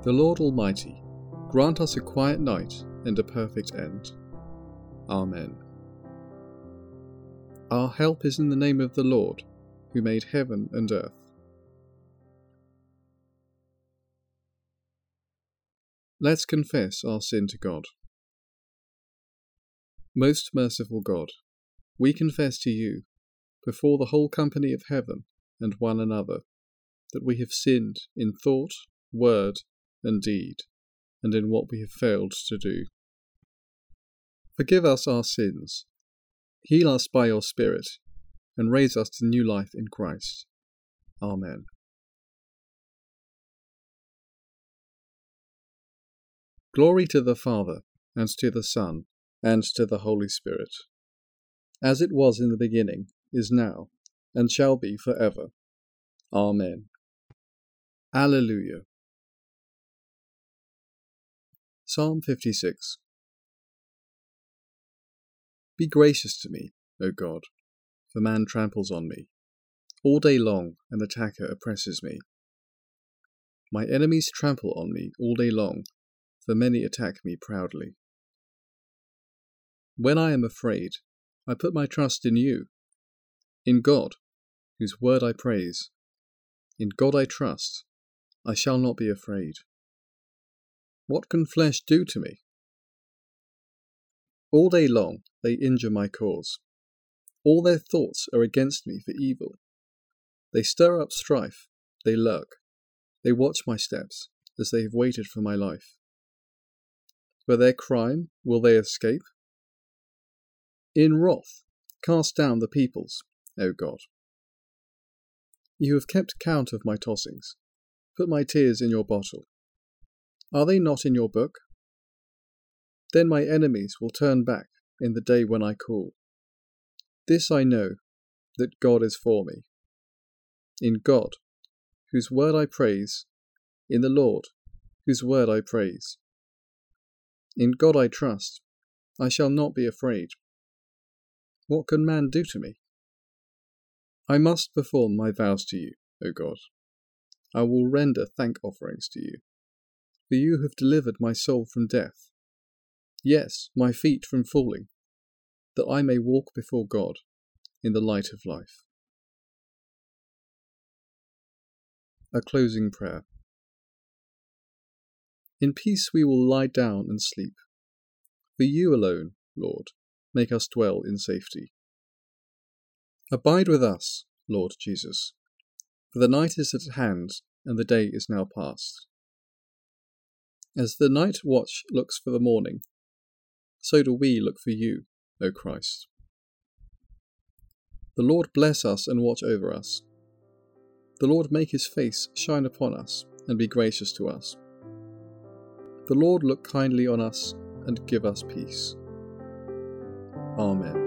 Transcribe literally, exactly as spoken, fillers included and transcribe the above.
The Lord Almighty grant us a quiet night and a perfect end. Amen. Our help is in the name of the Lord, who made heaven and earth. Let's confess our sin to God. Most merciful God, we confess to you, before the whole company of heaven and one another, that we have sinned in thought, word, and deed, and in what we have failed to do. Forgive us our sins, heal us by your Spirit, and raise us to new life in Christ. Amen. Glory to the Father, and to the Son, and to the Holy Spirit, as it was in the beginning, is now, and shall be for ever. Amen. Alleluia. Psalm fifty-six. Be gracious to me, O God, for man tramples on me. All day long an attacker oppresses me. My enemies trample on me all day long, for many attack me proudly. When I am afraid, I put my trust in you, in God, whose word I praise. In God I trust, I shall not be afraid. What can flesh do to me? All day long they injure my cause. All their thoughts are against me for evil. They stir up strife, they lurk, they watch my steps, as they have waited for my life. For their crime will they escape? In wrath cast down the peoples, O God. You have kept count of my tossings. Put my tears in your bottle. Are they not in your book? Then my enemies will turn back in the day when I call. This I know, that God is for me. In God, whose word I praise, in the Lord, whose word I praise. In God I trust, I shall not be afraid. What can man do to me? I must perform my vows to you, O God. I will render thank offerings to you, for you have delivered my soul from death, yes, my feet from falling, that I may walk before God in the light of life. A closing prayer. In peace we will lie down and sleep. For you alone, Lord, make us dwell in safety. Abide with us, Lord Jesus, for the night is at hand and the day is now past. As the night watch looks for the morning, so do we look for you, O Christ. The Lord bless us and watch over us. The Lord make his face shine upon us and be gracious to us. The Lord look kindly on us and give us peace. Amen.